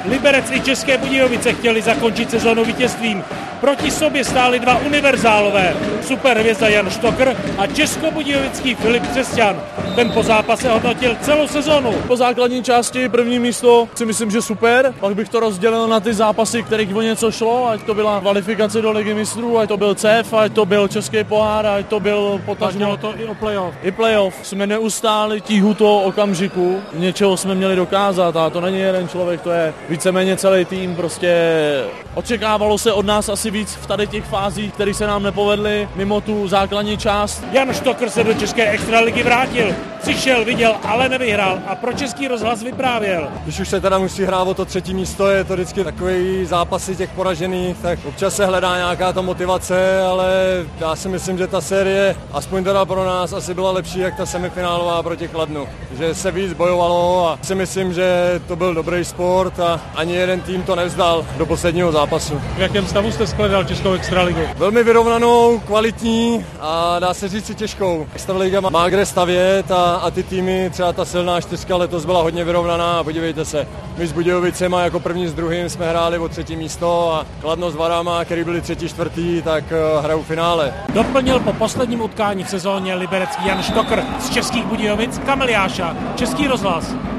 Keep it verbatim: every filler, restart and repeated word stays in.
Liberec i České Budějovice chtěli zakončit sezónu vítězstvím. Proti sobě stáli dva univerzálové, superhvězda Jan Štokr a českobudějovický Filip Křesťan. Ten po zápase hodnotil celou sezónu. Po základní části první místo si myslím, že super. Pak bych to rozdělil na ty zápasy, kterých o něco šlo, ať to byla kvalifikace do Ligy mistrů, ať to byl C E F, ať to byl Český pohár, ať to byl potažmo to i o playoff. I playoff. Jsme neustáli tíhu toho okamžiku. Něčeho jsme měli dokázat a to není jeden člověk, to je víceméně celý tým. Prostě očekávalo se od nás asi víc v tady těch fázích, které se nám nepovedly mimo tu základní část. Jan Štokr se do České extraligy vrátil. Přišel, viděl, ale nevyhrál a pro Český rozhlas vyprávěl. Když už se teda musí hrát o to třetí místo, je to vždycky takový zápasy těch poražených, tak občas se hledá nějaká ta motivace, ale já si myslím, že ta série, aspoň teda pro nás, asi byla lepší, jak ta semifinálová proti Kladnu. Že se víc bojovalo a si myslím, že to byl dobrý sport a ani jeden tým to nevzdal do posledního zápasu. V jakém stavu jste shledal Českou extraligu? Velmi vyrovnanou, kvalitní a dá se říct si těžkou. Extraliga má kde stavět a, a ty týmy, třeba ta silná čtyřka letos byla hodně vyrovnaná a podívejte se, my s Budějovicema jako první s druhým jsme hráli o třetí místo a Kladno s Varama, který byli třetí, čtvrtý, tak uh, hrajou finále. Doplnil po posledním utkání v sezóně liberecký Jan Štokr z Českých Budějovic Kamil Jáša, Český rozhlas.